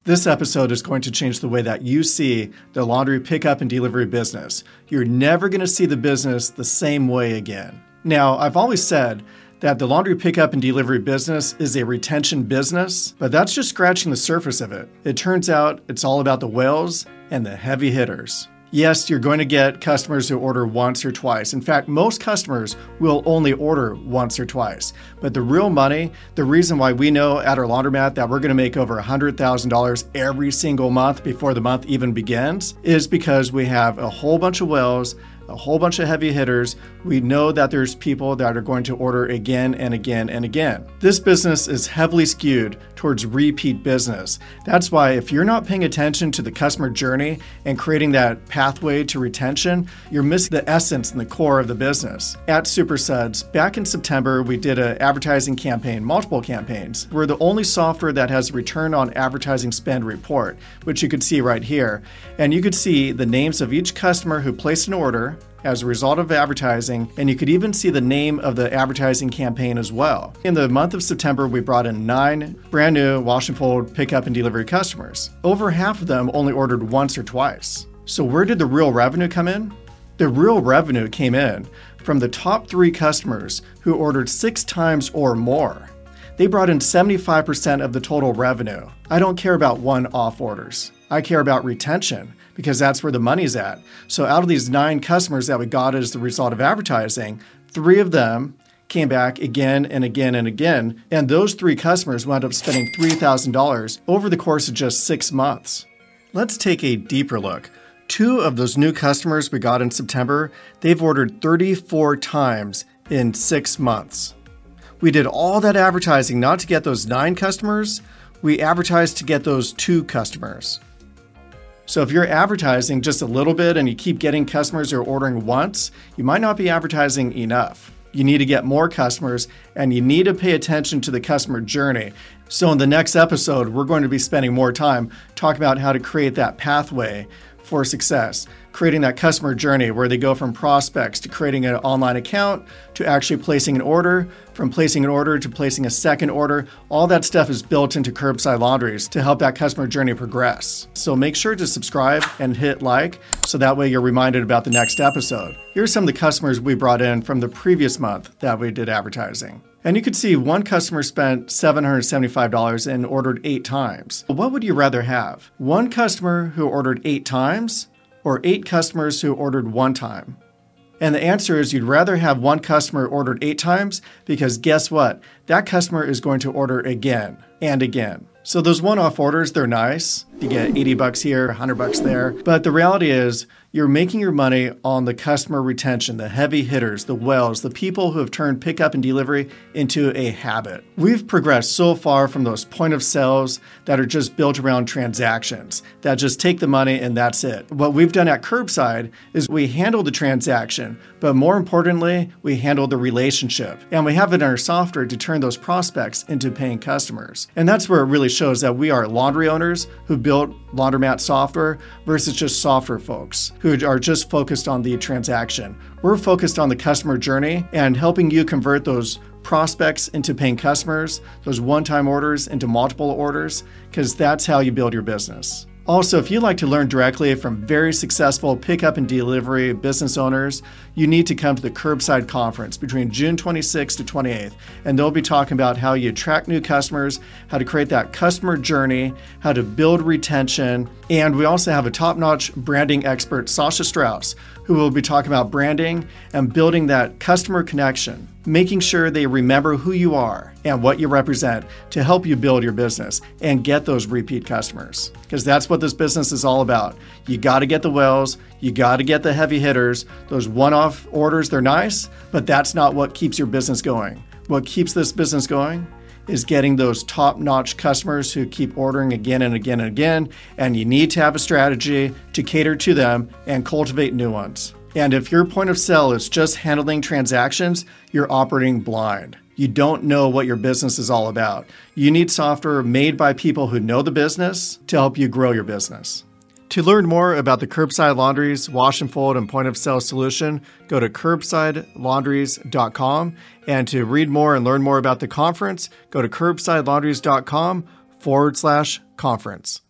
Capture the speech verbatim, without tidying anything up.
This episode is going to change the way that you see the laundry pickup and delivery business. You're never going to see the business the same way again. Now, I've always said that the laundry pickup and delivery business is a retention business, but that's just scratching the surface of it. It turns out it's all about the whales and the heavy hitters. Yes, you're going to get customers who order once or twice. In fact, most customers will only order once or twice. But the real money, the reason why we know at our laundromat that we're going to make over one hundred thousand dollars every single month before the month even begins, is because we have a whole bunch of whales, a whole bunch of heavy hitters. We know that there's people that are going to order again and again and again. This business is heavily skewed towards repeat business. That's why if you're not paying attention to the customer journey and creating that pathway to retention, you're missing the essence and the core of the business. At SuperSuds, back in September, we did an advertising campaign, multiple campaigns. We're the only software that has a return on advertising spend report, which you could see right here. And you could see the names of each customer who placed an order as a result of advertising, and you could even see the name of the advertising campaign as well. In the month of September, we brought in nine brand new wash and fold pickup and delivery customers. Over half of them only ordered once or twice. So where did the real revenue come in? The real revenue came in from the top three customers who ordered six times or more. They brought in seventy-five percent of the total revenue. I don't care about one-off orders. I care about retention, because that's where the money's at. So out of these nine customers that we got as the result of advertising, three of them came back again and again and again. And those three customers wound up spending three thousand dollars over the course of just six months. Let's take a deeper look. Two of those new customers we got in September, they've ordered thirty-four times in six months. We did all that advertising not to get those nine customers. We advertised to get those two customers. So if you're advertising just a little bit and you keep getting customers who are ordering once, you might not be advertising enough. You need to get more customers, and you need to pay attention to the customer journey. So in the next episode, we're going to be spending more time talking about how to create that pathway for success, creating that customer journey where they go from prospects to creating an online account to actually placing an order, from placing an order to placing a second order. All that stuff is built into Curbside Laundries to help that customer journey progress. So make sure to subscribe and hit like so that way you're reminded about the next episode. Here's some of the customers we brought in from the previous month that we did advertising. And you could see one customer spent seven hundred seventy-five dollars and ordered eight times. What would you rather have? One customer who ordered eight times or eight customers who ordered one time? And the answer is you'd rather have one customer ordered eight times, because guess what? That customer is going to order again and again. So those one-off orders, they're nice. You get eighty bucks here, one hundred bucks there. But the reality is you're making your money on the customer retention, the heavy hitters, the whales, the people who have turned pickup and delivery into a habit. We've progressed so far from those point of sales that are just built around transactions, that just take the money and that's it. What we've done at Curbside is we handle the transaction, but more importantly, we handle the relationship. And we have it in our software to turn those prospects into paying customers. And that's where it really shows that we are laundry owners who built laundromat software versus just software folks who are just focused on the transaction. We're focused on the customer journey and helping you convert those prospects into paying customers, those one-time orders into multiple orders, because that's how you build your business. Also, if you'd like to learn directly from very successful pickup and delivery business owners, you need to come to the Curbside Conference between June twenty-sixth to twenty-eighth. And they'll be talking about how you attract new customers, how to create that customer journey, how to build retention. And we also have a top-notch branding expert, Sasha Strauss, who will be talking about branding and building that customer connection, making sure they remember who you are and what you represent to help you build your business and get those repeat customers. Because that's what this business is all about. You got to get the whales, you got to get the heavy hitters. Those one-off orders, they're nice, but that's not what keeps your business going. What keeps this business going is getting those top-notch customers who keep ordering again and again and again, and you need to have a strategy to cater to them and cultivate new ones. And if your point of sale is just handling transactions, you're operating blind. You don't know what your business is all about. You need software made by people who know the business to help you grow your business. To learn more about the Curbside Laundries wash and fold and point of sale solution, go to curbside laundries dot com. And to read more and learn more about the conference, go to curbside laundries dot com forward slash conference.